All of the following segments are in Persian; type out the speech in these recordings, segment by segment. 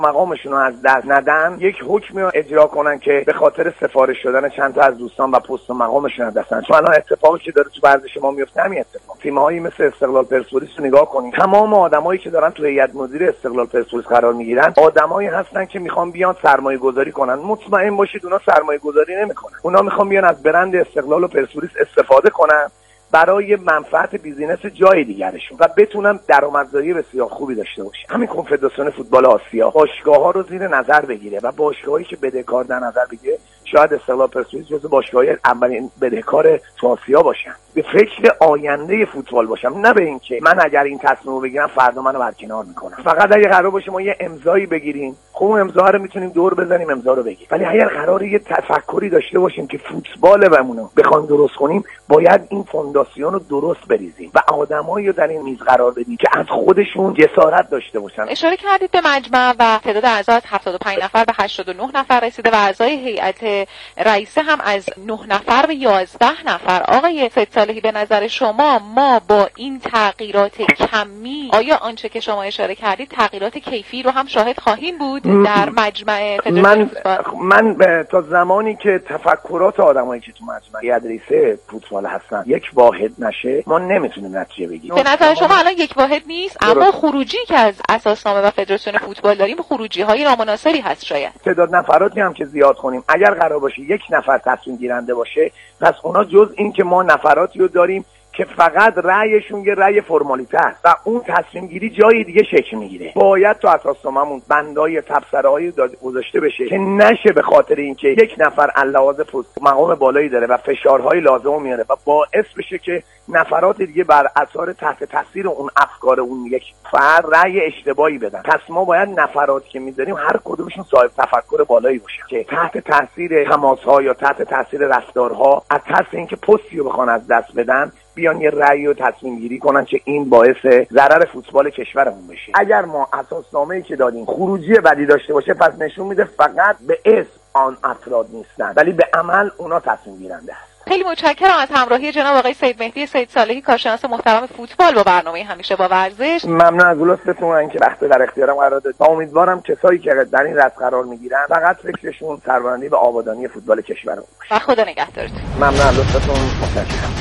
مقامشون رو از دست ندن، یک حکمی رو اجرا کنن که به خاطر سفارش شدن چند تا از دوستان و پست و مقامشون از دست ندن. چون الان اتفاقی که داره تو ورزش ما میفته همین اتفاق. تیم‌هایی مثل استقلال پرسپولیس رو نگاه کنید، تمام آدمایی که دارن تو هیئت مدیره استقلال پرسپولیس قرار میگیرن آدمایی هستن که میخوان بیان سرمایه‌گذاری کنن. مطمئن باشید اونا سرمایه‌گذاری نمیکنن، اونا میخوان بیان از برند استقلال و پرسپولیس استفاده کنن برای منفعت بیزینس جای دیگرشون و بتونن درآمدزایی بسیار خوبی داشته باشن. همین کنفدراسیون فوتبال آسیا باشگاه‌ها رو زیر نظر بگیره و باشگاهایی که بدهکار در نظر بگیره، شاید استقلال پرسپولیس جزو باشگاه‌های اولین بدهکار تو آسیا باشن. به فکر آینده فوتبال باشم، نه به این که من اگر این تصمیم رو بگیرم فردا منو برکنار میکنم. فقط اگه قرار باشه ما یه امضایی بگیریم، خب اون امضا رو میتونیم دور بزنیم، امضا رو بگیریم، ولی اگر قراره یه تفکری داشته باشیم که فوتبال بمونه بخوایم درست کنیم، باید این فونداسیون رو درست بریزیم و آدمایی رو در این میز قرار بدیم که از خودشون جسارت داشته باشن. اشاره کردید به مجمع و تعداد اعضا از 75 نفر به 89 نفر رسیده و اعضای هیئت رئیسه هم از 9 نفر به 11 نفر. آقای سید صالحی، به نظر شما ما با این تغییرات کمی آیا آنچه که شما اشاره کردید تغییرات کیفی رو هم شاهد خواهیم بود در مجمع فدراسیون فوتبال؟ من تا زمانی که تفکرات آدمایی که تو مجمع هیئت رئیسه فوتبال هستن یک واحد نشه، ما نمیتونیم نتیجه بگیریم. به نظر شما الان یک واحد نیست، اما خروجی که از اساسنامه و فدراسیون فوتبال داریم خروجی های نامناسبی هست. شاید تعداد نفراتی هم که زیاد کنیم، اگر قرار باشه یک نفر تصمیم گیرنده باشه، پس اونا جز این که ما نفراتی رو داریم که فقط رأیشون یه رأی فرمالیته است و اون تصمیم گیری جای دیگه شکل میگیره. باید تو اساسنامه‌مون بندای تبصره‌ای گذاشته بشه که نشه به خاطر اینکه یک نفر علاوه پست مقام بالایی داره و فشارهای لازم میاره و باعث بشه که نفرات دیگه بر اثر تحت تاثیر اون افکار اون یک فرد رأی اشتباهی بدن. پس ما باید نفراتی که میذاریم هر کدومشون صاحب تفکر بالایی باشن که تحت تاثیر تماس‌ها یا تحت تاثیر رفتارها از ترس اینکه پستی رو بخوان از دست بدن بیان یه رأی و تصمیم گیری کنن که این باعث ضرر فوتبال کشورمون بشه. اگر ما اساسنامه‌ای که دادیم خروجی بدی داشته باشه، پس نشون میده فقط به اسم آن افراد نیستن ولی به عمل اونا تصمیم گیرنده است. خیلی متشکرم از همراهی جناب آقای سید مهدی سید صالحی، کارشناس محترم فوتبال با برنامه همیشه با ورزش. ممنون از لطفتون که وقت در اختیارم قرار دادید. امیدوارم کسایی که در این رأس قرار میگیرن فقط فکرشون سربلندی و آبادانی فوتبال کشورمون باشه. و خدا نگهدارتون. ممنون از لطفتون، متشکرم.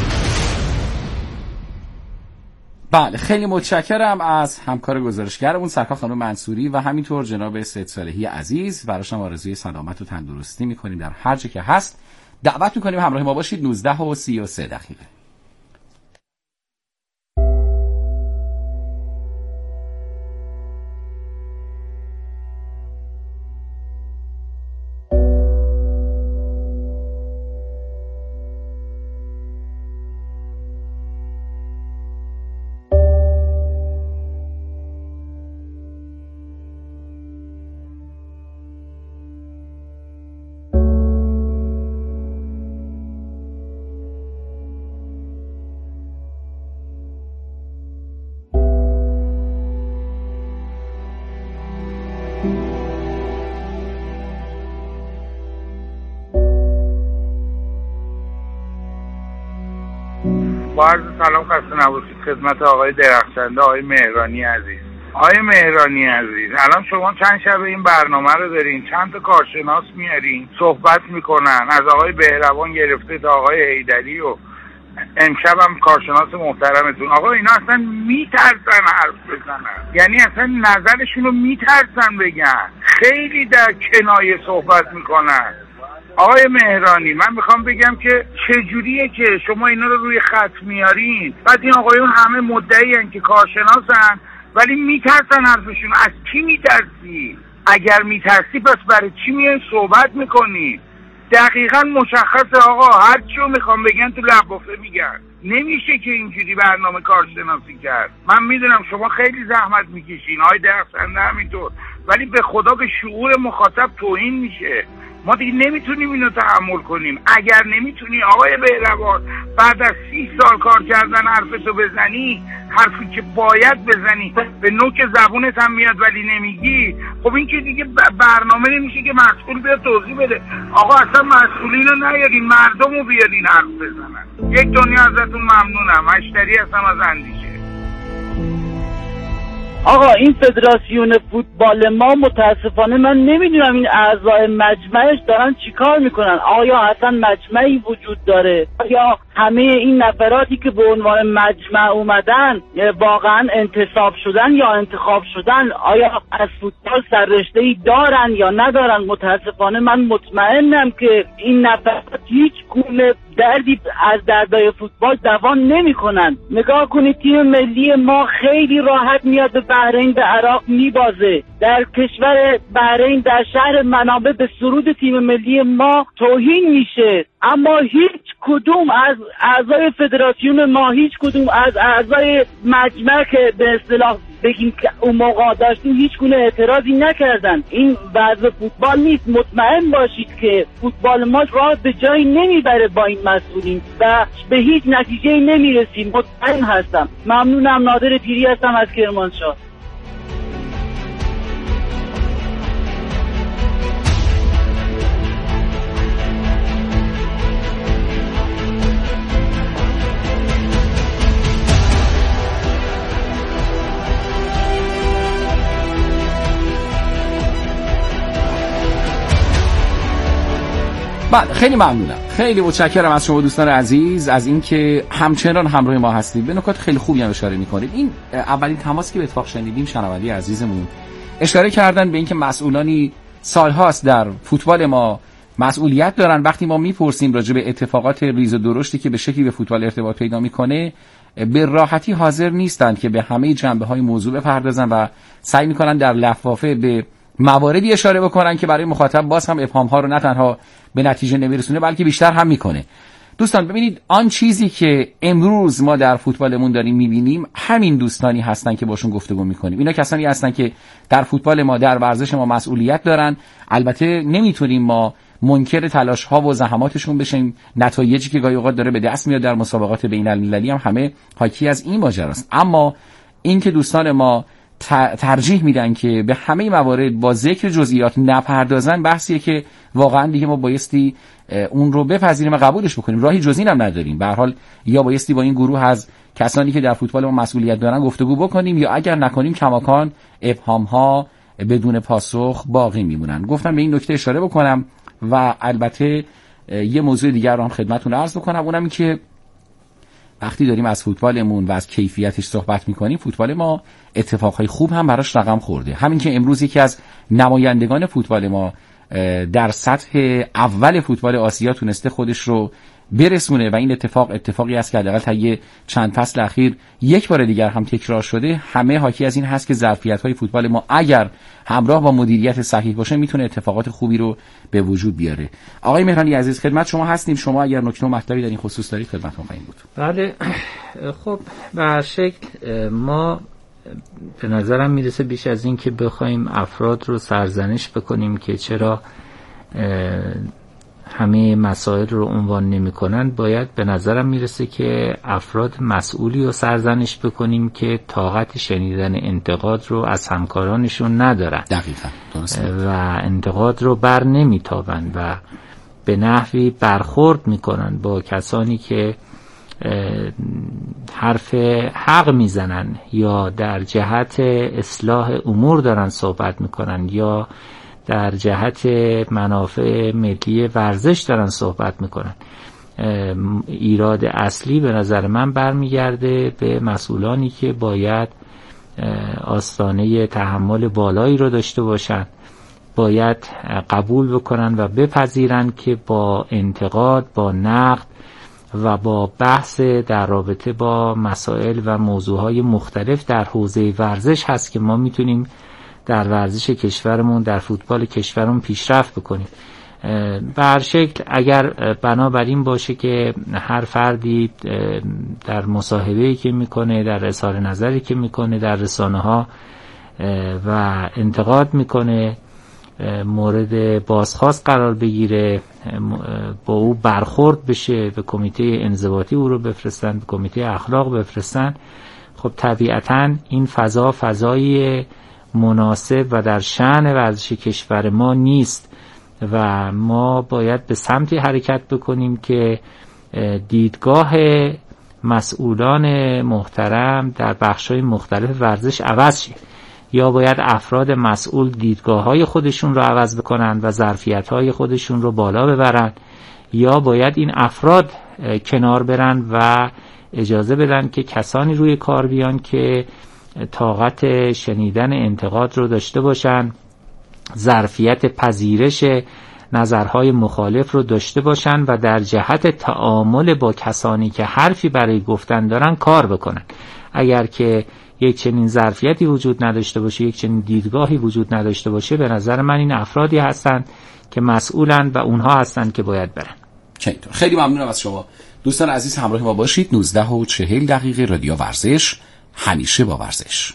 بله، خیلی متشکرم از همکار گزارشگرمون سرکار خانم منصوری و همینطور جناب سید صالحی عزیز. براشون آرزوی سلامت و تندرستی میکنیم در هر جا که هست. دعوت میکنیم همراه ما باشید. 19:33. با عرض سلام خسته نباشید خدمت آقای درخشنده، آقای مهرانی عزیز. آقای مهرانی عزیز، الان شما چند شب این برنامه رو دارین، چند تا کارشناس میارین صحبت میکنن، از آقای بهروان گرفته تا آقای حیدری و امشب هم کارشناس محترمتون. آقا اینا اصلا میترسن حرف بزنن، یعنی اصلا نظرشون رو میترسن بگن، خیلی در کنایه صحبت میکنن. آقای مهرانی، من میخوام بگم که چجوریه که شما اینا رو روی خط میارین، بعد این آقایون همه مدعی هن که کارشناسن ولی میترسن حرفشون. از کی میترسی؟ اگر میترسی پس برای چی میای صحبت میکنی؟ دقیقا مشخصه آقا، هر چی رو میخوام بگن تو لبافه میگن. نمیشه که اینجوری برنامه کارشناسی کرد. من میدونم شما خیلی زحمت میکشین، آقای درخشنده همینطور، ولی به خدا به شعور مخاطب توهین میشه. ما دیگه نمیتونیم اینو تحمل کنیم. اگر نمیتونی آقای بهروان بعد از 30 سال کار کردن حرفتو بزنی، حرفی که باید بزنی به نوک زبونت هم میاد ولی نمیگی، خب این که دیگه برنامه نمیشه که مسئول بیاد توضیح بده. آقا اصلا مسئولین رو نیارین، مردم رو بیارین حرف بزنن. یک دنیا ازتون ممنونم. اشتری هستم از اندیشه. آقا این فدراسیون فوتبال ما متاسفانه من نمیدونم این اعضای مجمعش دارن چیکار میکنن. آیا اصلا مجمعی وجود داره؟ آیا همه این نفراتی که به عنوان مجمع اومدن واقعا انتصاب شدن یا انتخاب شدن؟ آیا از فوتبال سررشته‌ای دارن یا ندارن؟ متاسفانه من مطمئنم که این نفرات هیچ گونه دردی از دردای فوتبال دوا نمی‌کنن. نگاه کنید تیم ملی ما خیلی راحت میاد به بحرین، به عراق میبازه. در کشور بحرین در شهر منابع به سرود تیم ملی ما توهین میشه، اما هیچ کدوم از اعضای فدراسیون ما، هیچ کدوم از اعضای مجمع که به اصطلاح بگیم که اون موقع داشتیم، هیچ گونه اعتراضی نکردن. این وضع فوتبال نیست. مطمئن باشید که فوتبال ما راه به جایی نمیبره با این مسئولین و به هیچ نتیجه‌ای نمیرسیم. مطمئن هستم. ممنونم. نادر پیری هستم از کرمانشاه. بله، خیلی ممنونم، خیلی متشکرم از شما دوستان عزیز از اینکه همچنان همراه ما هستید. به نکات خیلی خوبی هم اشاره می‌کنید. این اولین تماسی که به اتفاق شنیدیم، شنوندی عزیزمون اشاره کردن به اینکه مسئولانی سالهاست در فوتبال ما مسئولیت دارن. وقتی ما میپرسیم راجع به اتفاقات ریز و درشتی که به شکلی به فوتبال ارتباط پیدا میکنه، به راحتی حاضر نیستن که به همه جنبه‌های موضوع بپردازن و سعی میکنن در لفافه به مواردی اشاره بکنن که برای مخاطب باز هم ابهام‌ها رو نه تنها به نتیجه نمیرسونه بلکه بیشتر هم میکنه. دوستان ببینید، آن چیزی که امروز ما در فوتبالمون داریم میبینیم، همین دوستانی هستن که باشون گفتگو میکنیم. اینا کسانی هستن که در فوتبال ما، در ورزش ما مسئولیت دارن. البته نمیتونیم ما منکر تلاش‌ها و زحماتشون بشیم. نتایجی که گاهی اوقات داره به دست میاد در مسابقات بین‌المللی هم همه حاکی از این ماجراست. اما این که دوستان ما ترجیح میدن که به همه موارد با ذکر جزئیات نپردازن، بحثیه که واقعا دیگه ما بایستی اون رو بپذیریم و قبولش بکنیم. راهی جز این هم نداریم. به هر حال یا بایستی با این گروه از کسانی که در فوتبال ما مسئولیت دارن گفتگو بکنیم، یا اگر نکنیم کماکان ابهام‌ها بدون پاسخ باقی میمونن. گفتم به این نکته اشاره بکنم و البته یه موضوع دیگر رو هم خدمتتون عرض بکنم. اونم این که وقتی داریم از فوتبالمون و از کیفیتش صحبت میکنیم، فوتبال ما اتفاقهای خوب هم براش رقم خورده. همین که امروز یکی از نمایندگان فوتبال ما در سطح اول فوتبال آسیا تونسته خودش رو برسونه و این اتفاقی است که حداقل طی چند فصل اخیر یک بار دیگر هم تکرار شده، همه حاکی از این هست که ظرفیت‌های فوتبال ما اگر همراه با مدیریت صحیح باشه میتونه اتفاقات خوبی رو به وجود بیاره. آقای مهرانی عزیز، خدمت شما هستیم. شما اگر نکته و مطلبی در این خصوص دارید خدمتتون خواهیم بود. بله، خب به هر شکل ما به نظرم میرسه بیش از این که بخوایم افراد رو سرزنش بکنیم که چرا همه مسائل رو عنوان نمی کنن، باید به نظرم میرسه که افراد مسئولی رو سرزنش بکنیم که طاقت شنیدن انتقاد رو از همکارانشون ندارن. دقیقاً و انتقاد رو بر نمیتابن و به نحوی برخورد میکنن با کسانی که حرف حق میزنن یا در جهت اصلاح امور دارن صحبت میکنن یا در جهت منافع ملی ورزش دارن صحبت میکنن. ایراد اصلی به نظر من برمیگرده به مسئولانی که باید آستانه تحمل بالایی رو داشته باشن، باید قبول بکنن و بپذیرن که با انتقاد، با نقد و با بحث در رابطه با مسائل و موضوعهای مختلف در حوزه ورزش هست که ما میتونیم در ورزش کشورمون، در فوتبال کشورمون پیشرفت بکنیم. به هر شکل اگر بنابراین باشه که هر فردی در مصاحبه‌ای که میکنه، در اظهار نظری که میکنه در رسانه‌ها و انتقاد میکنه، مورد بازخواست قرار بگیره، با او برخورد بشه، به کمیته انضباطی او رو بفرستن، به کمیته اخلاق بفرستن، خب طبیعتاً این فضای مناسب و در شأن ورزش کشور ما نیست و ما باید به سمتی حرکت بکنیم که دیدگاه مسئولان محترم در بخش‌های مختلف ورزش عوض شه. یا باید افراد مسئول دیدگاه‌های خودشون رو عوض بکنن و ظرفیت‌های خودشون رو بالا ببرن، یا باید این افراد کنار برن و اجازه بدن که کسانی روی کار بیان که طاقت شنیدن انتقاد رو داشته باشن، ظرفیت پذیرش نظرهای مخالف رو داشته باشن و در جهت تعامل با کسانی که حرفی برای گفتن دارن کار بکنن. اگر که یک چنین ظرفیتی وجود نداشته باشه، یک چنین دیدگاهی وجود نداشته باشه، به نظر من این افرادی هستند که مسئولن و اونها هستند که باید برن. خیلی ممنونم از شما. دوستان عزیز همراه ما باشید. 19:40 رادیو ورزش، همیشه با ورزش.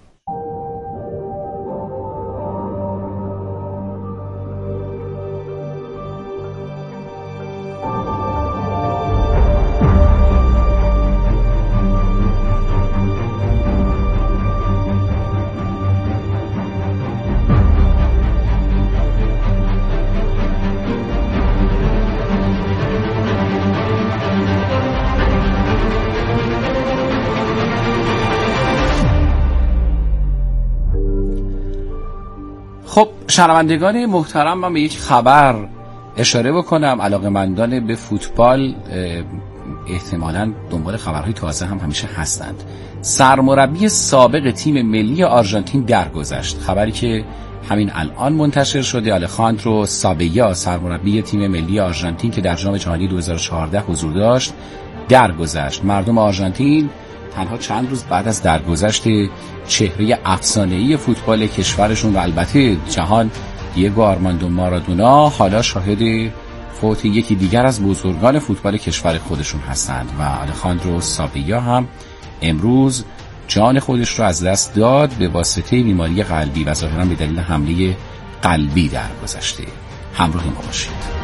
خب شنوندگان محترم، من به یک خبر اشاره بکنم. علاقه‌مندان به فوتبال احتمالاً دنبال خبرهای تازه هم همیشه هستند. سرمربی سابق تیم ملی آرژانتین درگذشت. خبری که همین الان منتشر شده، آلخاندرو سابیا، سرمربی تیم ملی آرژانتین که در جام جهانی 2014 حضور داشت، درگذشت. مردم آرژانتین تنها چند روز بعد از درگذشت چهره افسانه‌ای فوتبال کشورشون و البته جهان، دیگو آرماندو مارادونا، حالا شاهد فوت یکی دیگر از بزرگان فوتبال کشور خودشون هستند و آلخاندرو سابیا هم امروز جان خودش رو از دست داد به واسطه بیماری قلبی و ظاهراً به دلیل حمله قلبی درگذشته. همراه ما باشید.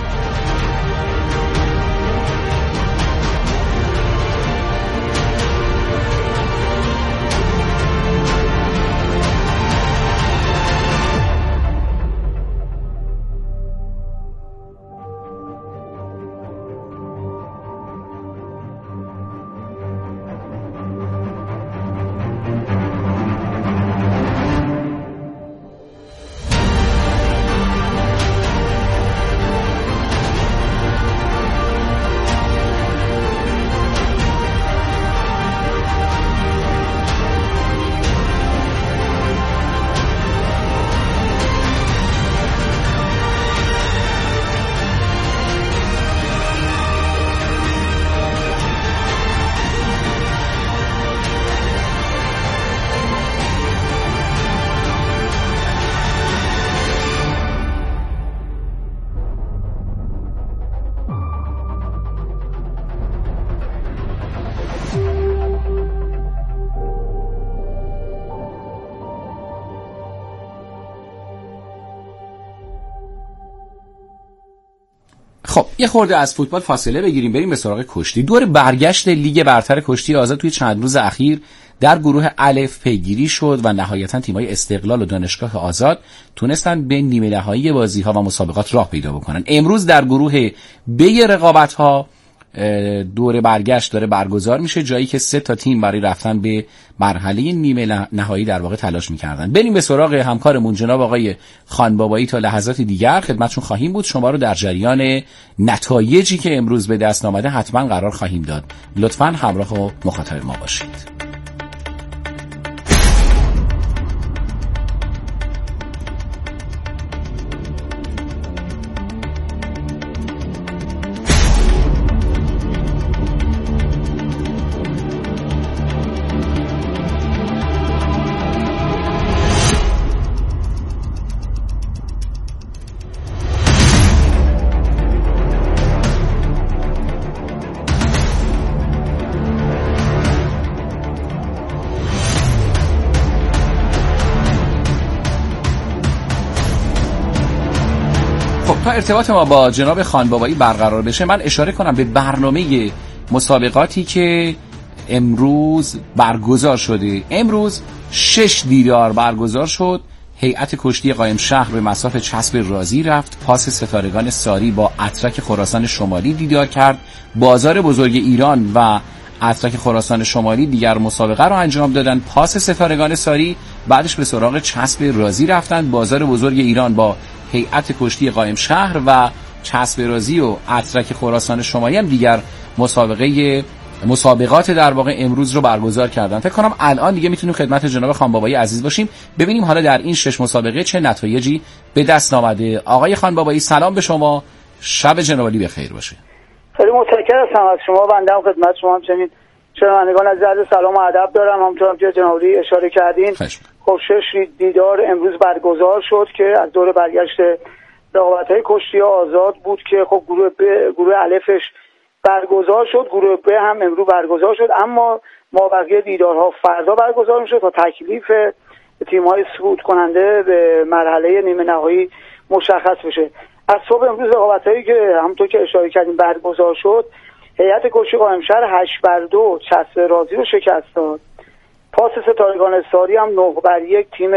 خب یه خورده از فوتبال فاصله بگیریم، بریم به سراغ کشتی. دور برگشت لیگ برتر کشتی آزاد توی چند روز اخیر در گروه الف پیگیری شد و نهایتا تیم‌های استقلال و دانشگاه آزاد تونستن به نیمه نهایی بازی‌ها و مسابقات راه پیدا بکنن. امروز در گروه ب رقابت‌ها دور برگشت داره برگزار میشه، جایی که 3 تا تیم برای رفتن به مرحله نیمه نهایی در واقع تلاش میکردن. بریم به سراغ همکارمون جناب آقای خانبابایی. تا لحظات دیگر خدمتشون خواهیم بود. شما رو در جریان نتایجی که امروز به دست آمده حتما قرار خواهیم داد. لطفاً همراه و مخاطب ما باشید. تا ارتباط ما با جناب خانبابایی برقرار بشه، من اشاره کنم به برنامه مسابقاتی که امروز برگزار شده. امروز 6 دیدار برگزار شد. هیئت کشتی قائم شهر به مصاف چسب رازی رفت. پاس ستارگان ساری با اترک خراسان شمالی دیدار کرد. بازار بزرگ ایران و اترک خراسان شمالی دیگر مسابقه رو انجام دادن. پاس ستارگان ساری، بعدش به سراغ چسب رازی رفتن. بازار بزرگ ایران با هیئت کشتی قائم شهر و چسب رازی و اترک خراسان شمالی هم دیگر مسابقات در واقع امروز رو برگزار کردن. فکر کنم الان دیگه میتونیم خدمت جناب خانبابایی عزیز باشیم، ببینیم حالا در این 6 مسابقه چه نتایجی به دست آمده. آقای خانبابایی سلام به شما، شب جناب عالی بخیر باشه. خیلی متشکرم از شما. بنده هم خدمت شما همچنین شنوندگان عزیز سلام و ادب دارم. همونطور که جناب عالی اشاره کردین، خب 6 دیدار امروز برگزار شد که از دور برگشت رقابت‌های کشتی آزاد بود که خب گروه الفش برگزار شد، گروه ب هم امروز برگزار شد، اما ما بقیه دیدارها فردا برگزار میشه تا تکلیف تیم‌های صعود کننده به مرحله نیمه نهایی مشخص بشه. از صبح امروز رقابت‌هایی که همونطور که اشاره کردیم برگزار شد، هیئت کشتی قائم شهر 8-2 چسب رازی رو شکست داد. پاس ستارگان ساری هم 9-1 تیم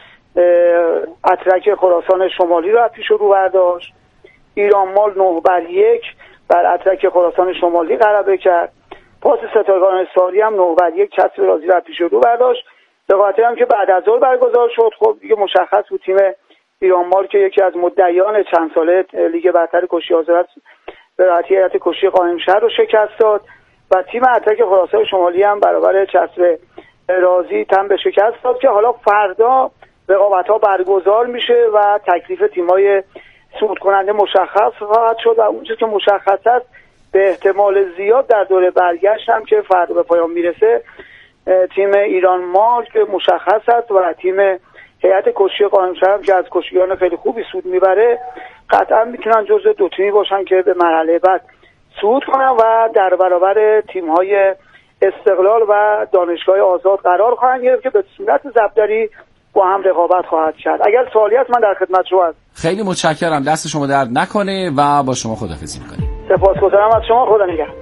اترک خراسان شمالی رو از پیش رو برداشت. ایران مال 9-1 بر اترک خراسان شمالی غلبه کرد. پاس ستارگان ساری هم 9-1 چسب رازی رو از پیش رو برداشت. رقابتی هم که بعد از ظهر برگزار شد، خب دیگه مشخص بود تیم ایران مال که یکی از مدعیان چند ساله لیگ برتر کشتی آزاد به راحتی هیئت کشتی قائم شهر رو شکست داد و تیم اترک خراسان شمالی هم برابر چسب رازی تن به شکست داد که حالا فردا رقابت‌ها برگزار میشه و تکلیف تیم‌های صعود کننده مشخص خواهد شد و اون چیزی که مشخص است به احتمال زیاد در دوره برگشت هم که فردا به پایان میرسه تیم ایران مال که مشخص است و تیم هیئت کشتی قائم شهر که از کشتیان خیلی خوبی سود میبره قطعا میتونن جزو 2 تیمی باشن که به مرحله بعد صعود کنن و در برابر تیم‌های استقلال و دانشگاه آزاد قرار خواهند گرفت که به صورت ضبطدری با هم رقابت خواهد کرد. اگر سوالی هست من در خدمت شما هستم. خیلی متشکرم، دست شما درد نکنه و با شما خداحافظی می‌کنیم. سپاسگزارم از شما، خدا نگهدار.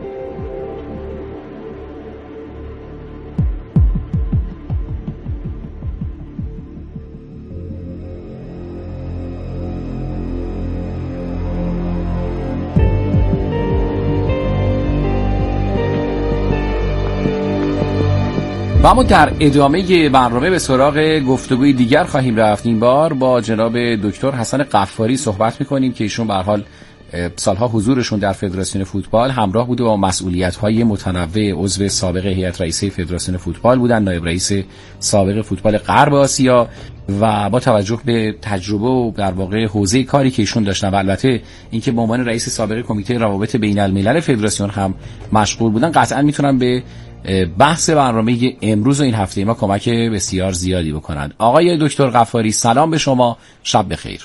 و اما در ادامه برنامه به سراغ گفتگوی دیگر خواهیم رفت. این بار با جناب دکتر حسن قفاری صحبت می‌کنیم که ایشون به هر حال سالها حضورشون در فدراسیون فوتبال همراه بوده با مسئولیت‌های متنوع. عضو سابق هیئت رئیسه فدراسیون فوتبال بودن، نایب رئیس سابق فوتبال غرب آسیا و با توجه به تجربه و در واقع حوزه کاری که ایشون داشتن و البته اینکه به عنوان رئیس سابق کمیته روابط بین‌الملل فدراسیون هم مشغول بودن، قطعاً میتونن به بحث برنامه امروز و این هفته ما کمک بسیار زیادی بکنند. آقای دکتر قفاری سلام به شما، شب بخیر.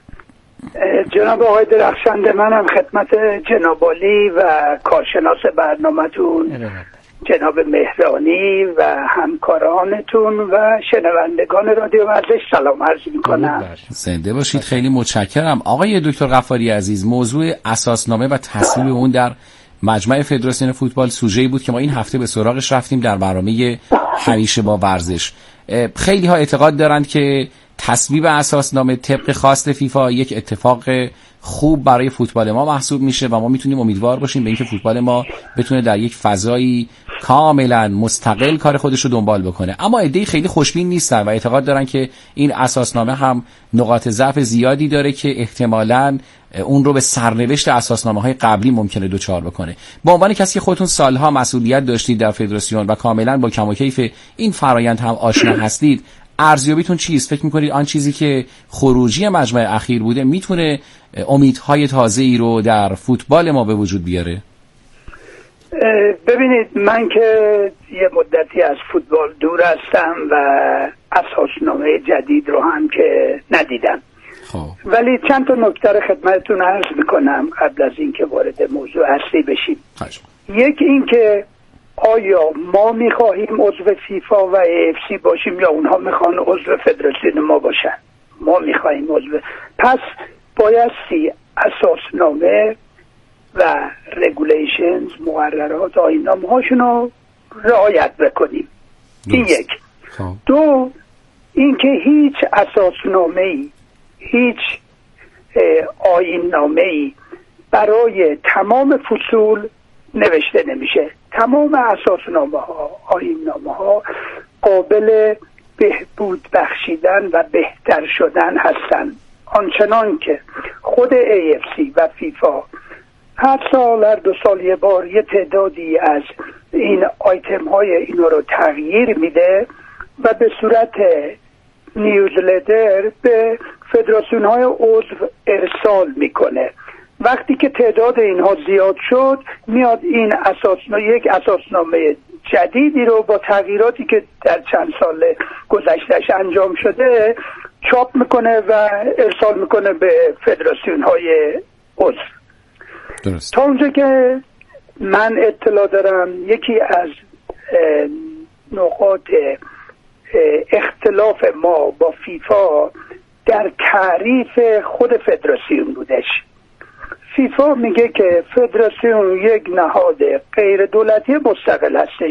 جناب آقای درخشنده، منم خدمت جناب عالی و کارشناس برنامه‌تون جناب مهرانی و همکارانتون و شنوندگان رادیو ورزش سلام عرض می‌کنم. زنده باشید، خیلی متشکرم. آقای دکتر قفاری عزیز، موضوع اساسنامه و تصویب اون در مجمع فدراسیون فوتبال سوژه‌ای بود که ما این هفته به سراغش رفتیم در برنامه همیشه با ورزش. خیلی ها اعتقاد دارند که تصویب اساسنامه طبق خواست فیفا یک اتفاق خوب برای فوتبال ما محسوب میشه و ما میتونیم امیدوار باشیم به اینکه فوتبال ما بتونه در یک فضایی کاملا مستقل کار خودش رو دنبال بکنه. اما عده‌ای خیلی خوشبین نیستن و اعتقاد دارن که این اساسنامه هم نقاط ضعف زیادی داره که احتمالاً اون رو به سرنوشت اساسنامه‌های قبلی ممکنه دوچار بکنه. به عنوان کسی که خودتون سالها مسئولیت داشتید در فدراسیون و کاملا با کم و کیف این فرایند هم آشنا هستید، ارزیابیتون چیست؟ فکر می‌کنید آن چیزی که خروجی مجمع اخیر بوده میتونه امیدهای تازه‌ای رو در فوتبال ما به وجود بیاره؟ ببینید، من که یه مدتی از فوتبال دور هستم و اساسنامه جدید رو هم که ندیدم. ولی چند تا نکته رو خدمتتون عرض میکنم قبل از اینکه وارد موضوع اصلی بشیم. یک این که آیا ما میخواهیم عضو فیفا و AFC باشیم یا اونها میخوان عضو فدراسیون ما باشن؟ ما میخواهیم عضو. پس بایستی اساسنامه و رگولیشنز، مقررات، آیین‌نامه هاشون رو رعایت بکنیم. این یک. دو، اینکه هیچ اساسنامه‌ای، هیچ آیین‌نامه‌ای برای تمام فصول نوشته نمیشه. تمام اساسنامه ها، آیین‌نامه ها قابل بهبود بخشیدن و بهتر شدن هستند، آنچنان که خود AFC و فیفا هر سال، هر 2 سال یه بار یه تعدادی از این آیتم های اینا رو تغییر میده و به صورت نیوزلتر به فدراسیون های عضو ارسال میکنه. وقتی که تعداد اینها زیاد شد، میاد این یک اساسنامه جدیدی رو با تغییراتی که در چند سال گذشتهش انجام شده چاپ میکنه و ارسال میکنه به فدراسیون های عضو. درست. تا اونجا که من اطلاع دارم، یکی از نقاط اختلاف ما با فیفا در تعریف خود فدراسیون بودش. فیفا میگه که فدراسیون یک نهاد غیر دولتی مستقل هستش،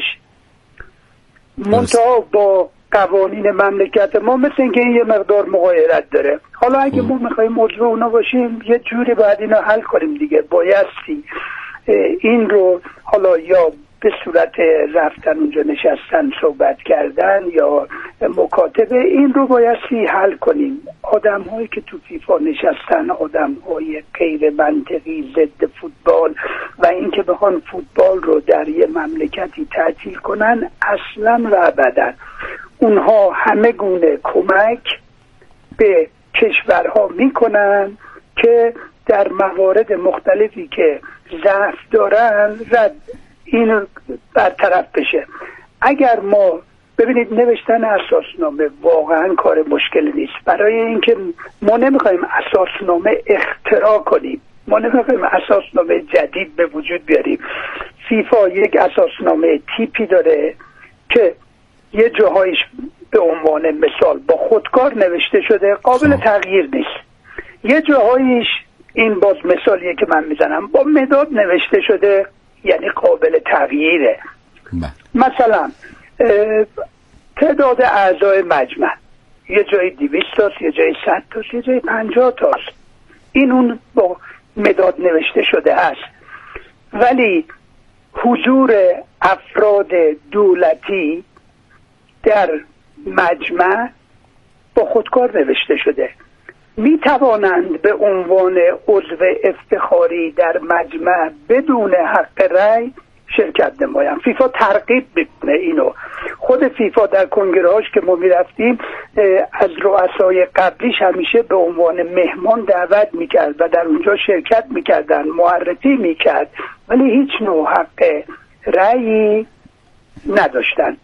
منتها با قوانین مملکت ما مثل اینکه این یه مقدار مغایرت داره. حالا اگه ما میخوایم عضو اونا باشیم، یه جوری باید اینو حل کنیم دیگه. بایستی این رو حالا یا به صورت رفتن اونجا نشستن صحبت کردن یا مکاتبه، این رو بایستی حل کنیم. آدم هایی که تو فیفا نشستن آدم های غیر منطقی، ضد فوتبال و اینکه بخوان فوتبال رو در یه مملکتی تعطیل کنن اصلا و ابدا. اونها همه گونه کمک به کشورها میکنن که در موارد مختلفی که ضعف دارن این برطرف بشه. اگر ما ببینید، نوشتن اساسنامه واقعا کار مشکلی نیست، برای اینکه ما نمیخوایم اساسنامه اختراع کنیم، ما نمیخوایم اساسنامه جدید به وجود بیاریم. فیفا یک اساسنامه تیپی داره که یه جاهایش به عنوان مثال با خودکار نوشته شده، قابل تغییر نیست. یه جاهایش، این باز مثالیه که من میزنم، با مداد نوشته شده، یعنی قابل تغییره. مثلا تعداد اعضای مجمع یه جای 200 تاست، یه جای 100 تاست، یه جای 50 تاست. این اون با مداد نوشته شده است. ولی حضور افراد دولتی در مجمع با خودکار نوشته شده. می توانند به عنوان عضو افتخاری در مجمع بدون حق رأی شرکت نمایند. فیفا ترغیب میکنه اینو. خود فیفا در کنگرهاش که ما میرفتیم از رؤسای قبلیش همیشه به عنوان مهمان دعوت میکرد و در اونجا شرکت میکردن، معرفی میکرد، ولی هیچ نوع حق رأیی نداشتن.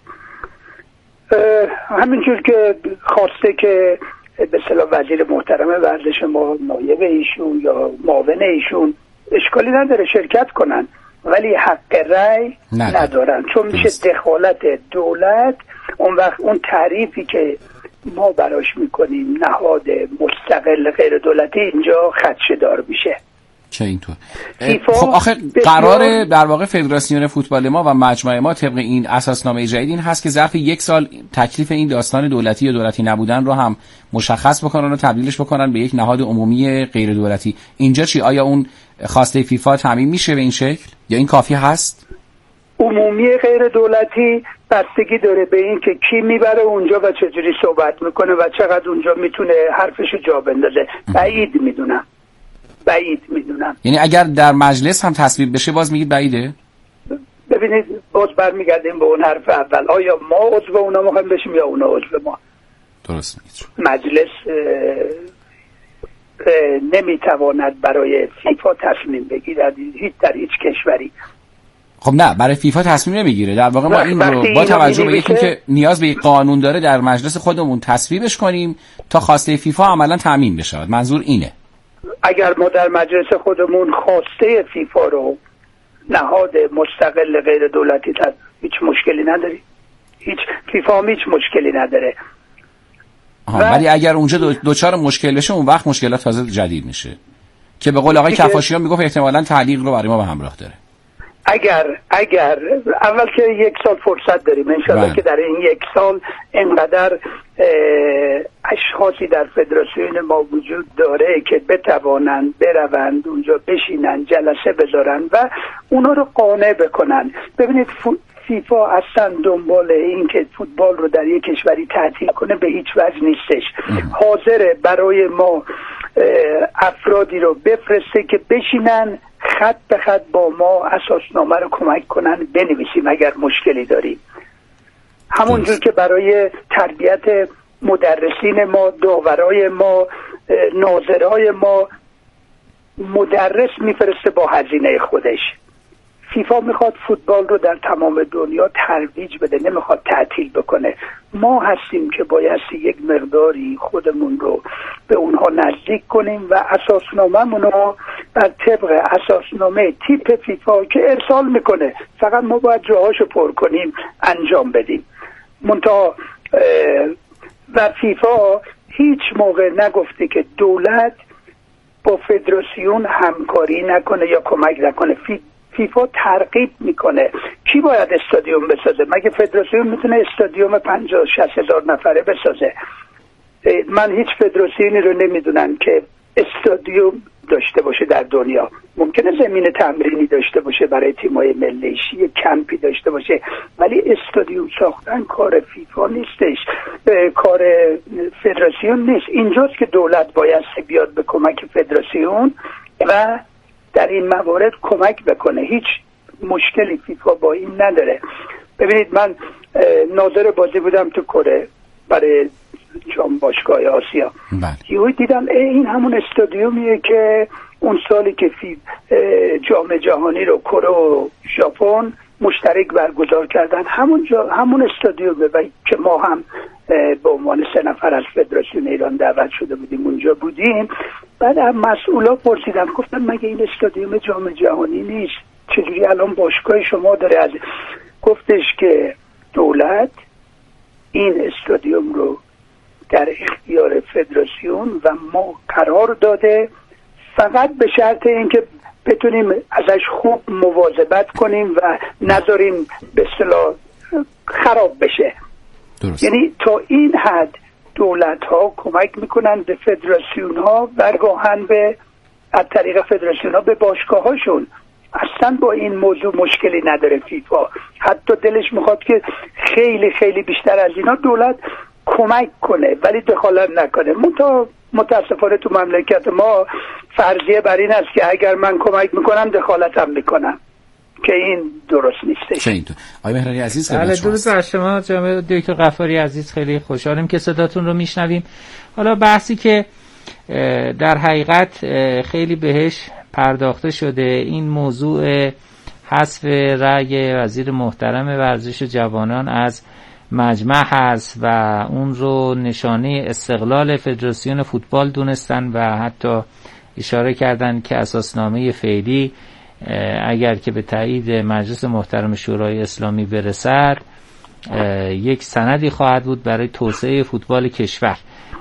همینجور که خواسته که به اصطلاح وزیر محترم ورزش ما، نایب ایشون یا معاون ایشون، اشکالی نداره شرکت کنن، ولی حق رأی ندارن، چون میشه دخالت دولت. اون وقت اون تعریفی که ما براش میکنیم نهاد مستقل غیر دولتی اینجا خدشه‌دار میشه. چه اینطور؟ خب آخه قرار در واقع فدراسیون فوتبال ما و مجمع ما طبق این اساسنامه جدید این هست که ظرف 1 سال تکلیف این داستان دولتی یا دولتی نبودن رو هم مشخص بکنن و تبدیلش بکنن به یک نهاد عمومی غیر دولتی. اینجا چی؟ آیا اون خواسته فیفا تعمیم میشه به این شکل یا این کافی هست؟ عمومی غیر دولتی بستگی داره به این که کی میبره اونجا و چجوری صحبت میکنه و چقدر اونجا میتونه حرفشو جا بندازه. بعید میدونم. یعنی اگر در مجلس هم تصویب بشه باز میگید بعیده؟ ببینید، باز برمیگردیم به اون حرف اول، آیا ما عضو اونا میخوایم بشیم یا اونا عضو ما؟ درست میگید. مجلس نمیتواند برای فیفا تصمیم بگیرد در هیچ کشوری. خب نه، برای فیفا تصمیم نمیگیره. در واقع ما این رو با توجه به اینکه نیاز به قانون داره در مجلس خودمون تصویبش کنیم تا خواسته فیفا عملا تامین بشه. منظور اینه. اگر ما در مجلس خودمون خواسته فیفا رو نهاد مستقل غیر دولتی هیچ مشکلی نداری. فیفا هم هیچ مشکلی نداره. ولی اگر اونجا دوچار مشکل بشه، اون وقت مشکلات تازه جدید میشه که به قول آقای کفاشیان میگفت احتمالاً تعلیق رو برای ما به همراه داره. اگر اول که 1 سال فرصت داریم انشاءالله که در این 1 سال اینقدر اشخاصی در فدراسیون ما وجود داره که بتوانند بروند اونجا بشینن جلسه بذارن و اونا رو قانع بکنن. ببینید فیفا اصلا دنبال این که فوتبال رو در یک کشوری تعطیل کنه به هیچ وجه نیستش. حاضره برای ما افرادی رو بفرسته که بشینن خط به خط با ما اساسنامه رو کمک کنن بنویسیم اگر مشکلی داریم. همونجور که برای تربیت مدرسین ما، داورای ما، ناظرای ما مدرس میفرسته با هزینه خودش. فیفا میخواد فوتبال رو در تمام دنیا ترویج بده، نمیخواد تعطیل بکنه. ما هستیم که بایستی یک مقداری خودمون رو به اونها نزدیک کنیم و اساسنامه‌مون رو بر طبق اساسنامه تیپ فیفا که ارسال میکنه، فقط ما باید جاهاشو پر کنیم انجام بدیم. منتها و فیفا هیچ موقع نگفته که دولت با فدراسیون همکاری نکنه یا کمک نکنه. فیفا ترغیب میکنه کی باید استادیوم بسازه. مگه فدراسیون میتونه استادیوم 50-60 هزار نفره بسازه؟ من هیچ فدراسیونی رو نمیدونم که استادیوم داشته باشه در دنیا. ممکنه زمین تمرینی داشته باشه برای تیم‌های ملیش، یک کمپی داشته باشه، ولی استادیوم ساختن کار فیفا نیستش، کار فدراسیون نیست. اینجاست که دولت باید بیاد به کمک فدراسیون و در این موارد کمک بکنه. هیچ مشکلی فیفا با این نداره. ببینید من ناظر بازی بودم تو کره برای جام باشگاه آسیا. یهو دیدم این همون استادیومیه که اون سالی که جام جهانی رو کره و ژاپن مشترک برگزار کردن، همون استادیومه و که ما هم به عنوان 3 نفر از فدراسیون ایران دعوت شده بودیم اونجا بودیم. بعد از مسئولا پرسیدم، گفتم مگه این استادیوم جام جهانی نیست؟ چجوری الان باشگاه شما داره؟ از گفتش که دولت این استادیوم رو در اختیار فدراسیون و ما قرار داده، فقط به شرط اینکه بتونیم ازش خوب مواظبت کنیم و نذاریم به اصطلاح خراب بشه. درست. یعنی تا این حد دولت ها کمک میکنن به فدراسیون ها و گاهن به از طریق فدراسیون ها به باشگاه هاشون. اصلا با این موضوع مشکلی نداره فیفا. حتی دلش میخواد که خیلی خیلی بیشتر از اینا دولت کمک کنه ولی دخالت نکنه. متاسفانه تو مملکت ما فرضیه بر این است که اگر من کمک میکنم دخالتم میکنم، که این درست نیستش. آقای مهرانی عزیز، درود بر شما جناب دکتر غفاری عزیز. خیلی خوشحالیم که صداتون رو میشنویم. حالا بحثی که در حقیقت خیلی بهش پرداخته شده، این موضوع حذف رأی وزیر محترم ورزش و جوانان از مجمع هست و اون رو نشانه استقلال فدراسیون فوتبال دونستن و حتی اشاره کردن که اساسنامه فعلی اگر که به تایید مجلس محترم شورای اسلامی برسد یک سندی خواهد بود برای توسعه فوتبال کشور.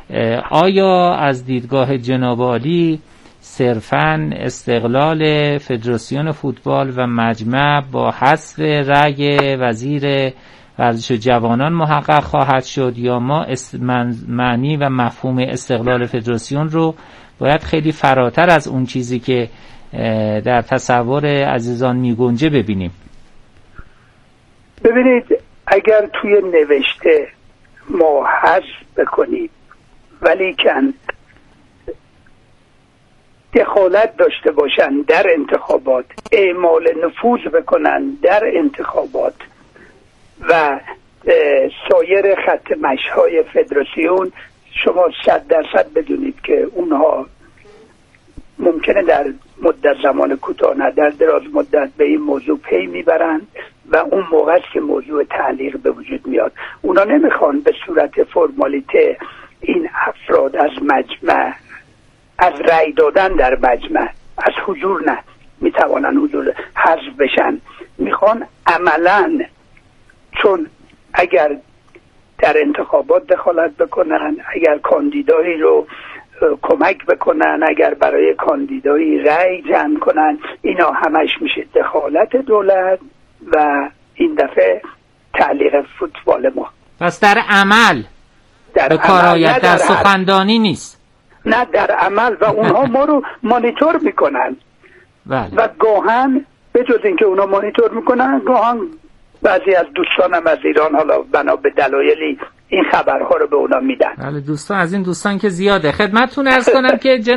آیا از دیدگاه جناب عالی صرفاً استقلال فدراسیون فوتبال و مجمع با حذف رأی وزیر ورزش و جوانان محقق خواهد شد، یا ما معنی و مفهوم استقلال فدراسیون رو باید خیلی فراتر از اون چیزی که در تصور عزیزان میگنجه ببینیم؟ ببینید، اگر توی نوشته ما حذف بکنیم ولیکن دخالت داشته باشن در انتخابات، اعمال نفوذ بکنن در انتخابات و سایر خط مشی‌های فدراسیون، شما 100% بدونید که اونها ممکنه در مدت زمان کوتاه نه در دراز مدت به این موضوع پی میبرند و اون موقع است که موضوع تعلیق به وجود میاد. اونا نمیخوان به صورت فرمالیته این افراد از مجمع، از رأی دادن در مجمع، از حضور نه میتوانن حضور حذف بشن، میخوان عملاً، چون اگر در انتخابات دخالت بکنن، اگر کاندیدایی رو کمک بکنن، اگر برای کاندیدایی رأی جمع کنن، اینا همش میشه دخالت دولت و این دفعه تعلیق فوتبال ما. پس در عمل به کارآید، در سخنرانی نیست. نه، در عمل و اونها ما رو مانیتور میکنن. بله. و گاهن به جز اینکه اونا مانیتور میکنن، گاهن بعضی از دوستانم از ایران حالا بنا به دلایلی این خبرها رو به اونا میدن. بله دوستان، از این دوستان که زیاده. خدمتتون عرض کنم که